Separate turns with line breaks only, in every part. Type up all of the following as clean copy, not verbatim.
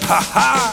Ха-ха!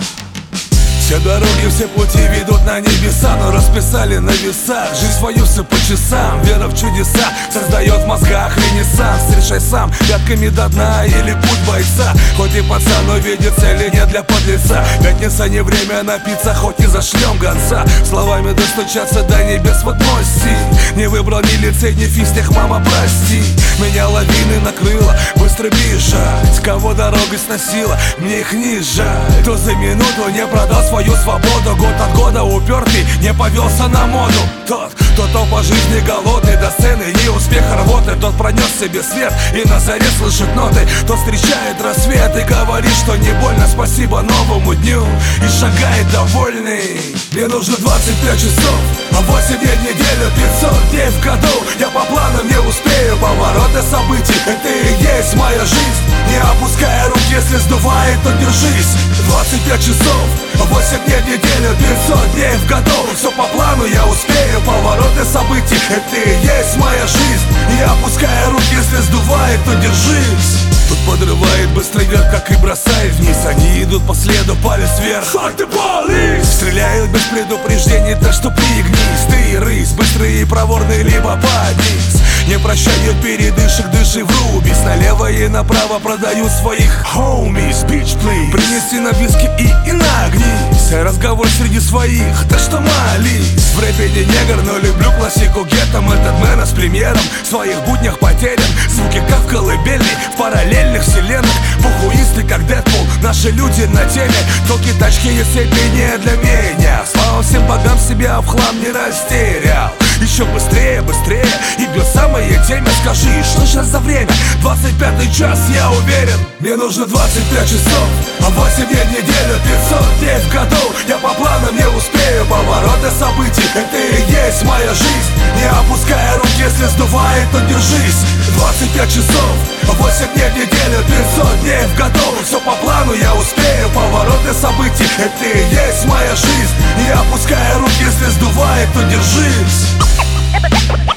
Все дороги, все пути ведут на небеса, но расписали на весах жизнь свою все по часам. Вера в чудеса создает в мозгах ренессанс. Решай сам, пятками до дна или путь бойца. Хоть и пацан, но видит цели не для подлеца. Пятница не время напиться, хоть и зашлем гонца. Словами достучаться до небес в одной стиль. Не выбрал ни лицей, ни физтех, мама, прости. Меня лавины накрыло, быстро бежать. Кого дорога сносила, мне их не жаль. Кто за минуту не продал свою свободу, год от года упертый, не повелся на моду. Тот, кто по жизни голодный, до сцены не успех рвоты. Тот пронес себе свет и на заре слышит ноты. Тот встречает рассвет и говорит, что не больно, спасибо новому дню, и шагает довольный. Мне нужно 25 часов, а 8 дней в неделю, 500 дней в году. Я по планам не успею, повороты событий, это и есть моя жизнь. Не опуская рук, если сдувает, то держись. 25 часов, 8 дней в неделю, 500 дней в году. Все по плану, я успею, повороты событий, это и есть моя жизнь. Не опуская рук, если сдувает, то держись. Тут подрывает быстрый вверх, как и бросает вниз. Они идут по следу, палец вверх. Fuck the police! Стреляют без предупреждений, так что пригнись. Ты рысь, быстрый и проворный, либо поднись. Не прощают передышек, дыши, врубись. Налево и направо продают своих homies. Bitch, please. Принеси на виски и нагнись. Разговор среди своих, так что молись. В рэпе не негр, но люблю классику геттом. Этот мэн с премьером в своих буднях потерян. Звуки как в колыбельной, в параллельных вселенных. Похуисты, как Дэдпул, наши люди на теме. Токи, тачки и цепи не для меня. Слава всем богам, себя в хлам не растерял. Еще быстрее, быстрее, и бьет самое теме. Скажи, что сейчас за время? 25-й час, я уверен. Мне нужно 25 часов, а 8 дней в неделю, 500 дней в году. Я по планам не успею, повороты событий, это и есть моя жизнь. Не опуская рук, если сдувает, то держись. 25 часов, 8 дней в неделю, 500 дней в году. Все по плану, я успею, повороты событий, это и есть моя жизнь. Не опуская рук, если сдувает, то держись.